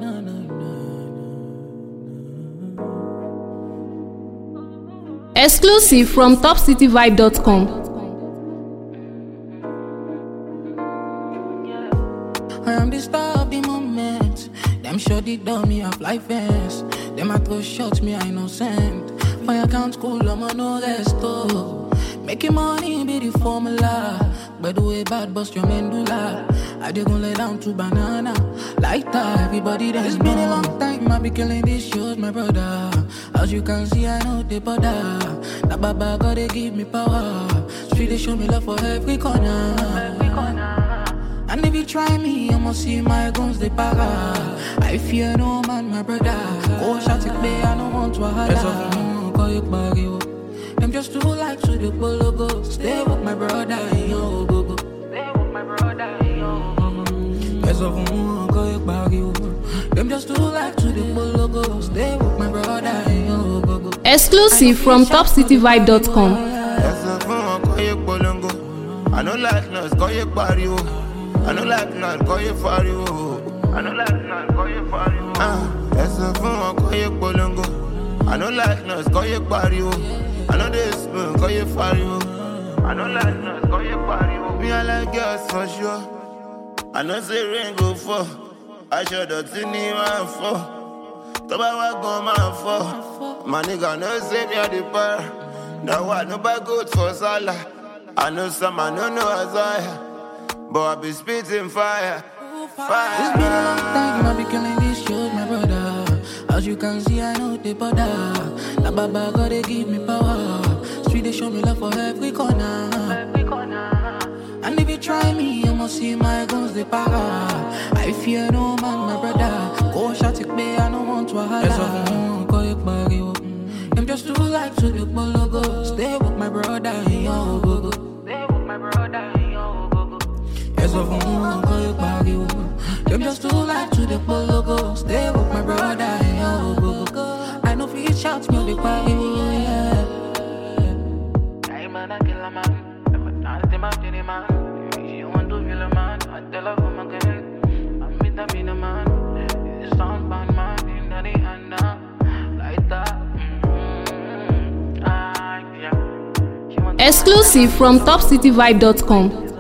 Exclusive from topcityvibe.com. I am the star of the moment. Them shorty down me have life fence. Them I throw shots me I innocent. My account cool, I'm on no rest. Making money be the formula. By the way, bad bust your medulla. I did gon' lay down to banana. Like that, everybody that it's been a long time. I be killing these shows, my brother. As you can see, I know they bother. That baba gotta give me power. Street they show me love for every corner. And if you try me, you must see my guns, they para. I fear no man, my brother. Go shot it, babe, I don't want to holla. Them just too like to the logo. Stay with my brother, yo, go go. Stay with my brother, yo, go go. Them just too like to the logo. Stay with my brother, yo, go go. Exclusive from topcityvibe.com. I know like us, call you barrio. I know like us, call you fario. I know like us, call you fario. That's a phone, call you bolongo. I know like us, call you barrio. I know this one, call you fario. I know like us, call you barrio. Me, I like girls for sure. I know say rain go fall. I should have seen him and fall. Toba wa go man fall. My nigga no say me at the bar. Now what, nobody good for Salah. I know some, I don't know Isaiah. But I be spitting fire. Fire. It's been a long time, I be killing these shows, my brother. As you can see, I know they bother. That baba gotta give me power. Street they show me love for every corner. And if you try me, you must see my guns, they para. I fear no man, my brother. Go shot it, babe, I don't want to holla. Them just too like to the logo. Stay with my brother, yo, go go. Stay with my brother, yo, go go. Them just too like to the logo. Stay with my brother, yo, go go. I know for you shots me the party, yeah. I man, I kill a man. I tell my man, man. She want to kill a man. I tell her from again. I'm with the man. It's sound band man in the hand like that. Exclusive from topcityvibe.com.